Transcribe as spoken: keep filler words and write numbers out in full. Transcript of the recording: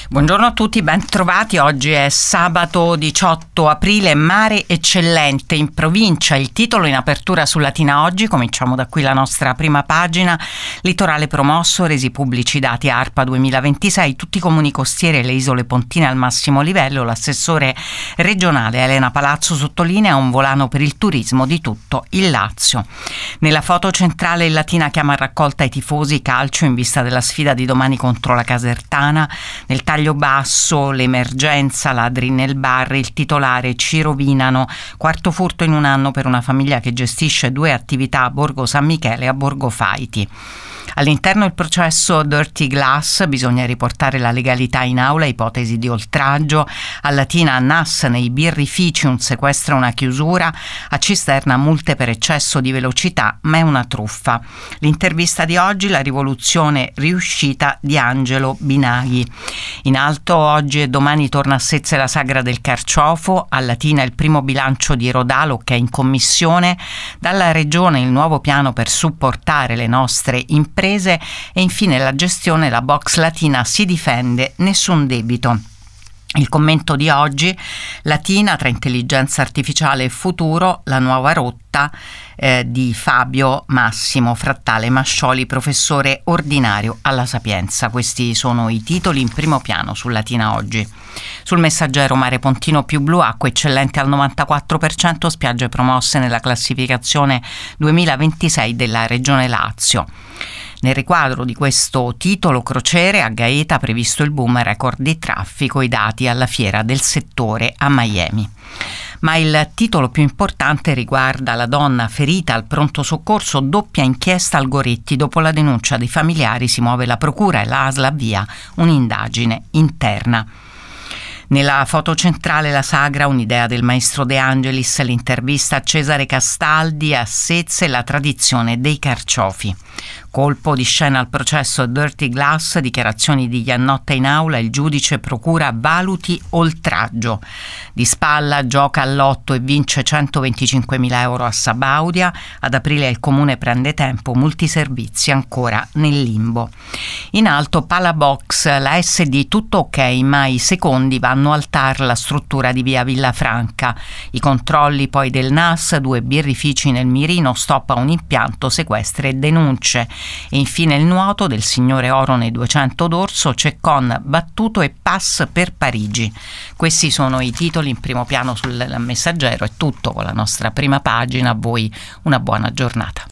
Buongiorno a tutti, ben trovati. Oggi è sabato diciotto aprile, Mare Eccellente in provincia. Il titolo in apertura su Latina Oggi, cominciamo da qui la nostra prima pagina. Litorale promosso, resi pubblici i dati ARPA duemilaventisei, tutti i comuni costieri e le isole pontine al massimo livello. L'assessore regionale Elena Palazzo sottolinea un volano per il turismo di tutto il Lazio. Nella foto centrale il Latina chiama a raccolta i tifosi calcio in vista della sfida di domani contro la Casertana. Nel taglio basso l'emergenza, ladri nel bar, il titolare ci rovinano, quarto furto in un anno per una famiglia che gestisce due attività a Borgo San Michele e a Borgo Faiti. All'interno il processo Dirty Glass, bisogna riportare la legalità in aula, ipotesi di oltraggio. A Latina a Nas nei birrifici un sequestro e una chiusura, a Cisterna multe per eccesso di velocità, ma è una truffa. L'intervista di oggi, la rivoluzione riuscita di Angelo Binaghi. In alto oggi e domani torna a Sezze la sagra del carciofo, a Latina il primo bilancio di Rodalo che è in commissione, dalla regione il nuovo piano per supportare le nostre imprese e infine la gestione, la Box Latina si difende, nessun debito. Il commento di oggi, Latina tra intelligenza artificiale e futuro, la nuova rotta eh, di Fabio Massimo Frattale Mascioli, professore ordinario alla Sapienza. Questi sono i titoli in primo piano su Latina Oggi. Sul Messaggero, mare pontino più blu, acque eccellenti al novantaquattro per cento, spiagge promosse nella classificazione duemilaventisei della Regione Lazio. Nel riquadro di questo titolo crociere, a Gaeta previsto il boom record di traffico, i dati alla fiera del settore a Miami. Ma il titolo più importante riguarda la donna ferita al pronto soccorso, doppia inchiesta al Goretti, dopo la denuncia dei familiari si muove la procura e la A S L avvia un'indagine interna. Nella foto centrale la sagra, un'idea del maestro De Angelis, l'intervista a Cesare Castaldi, a Sezze la tradizione dei carciofi. Colpo di scena al processo Dirty Glass, dichiarazioni di Iannotta in aula, il giudice procura valuti oltraggio. Di spalla gioca all'otto e vince centoventicinquemila euro a Sabaudia, ad aprile il comune prende tempo, multiservizi ancora nel limbo. In alto Palabox, la S D tutto ok, ma i secondi vanno al T A R la struttura di via Villafranca. I controlli poi del N A S, due birrifici nel mirino, stop a un impianto, sequestri e denunce. E infine il nuoto del signore Oro nei duecento d'orso, Ceccon battuto e pass per Parigi. Questi sono i titoli in primo piano sul Messaggero. È tutto con la nostra prima pagina, a voi una buona giornata.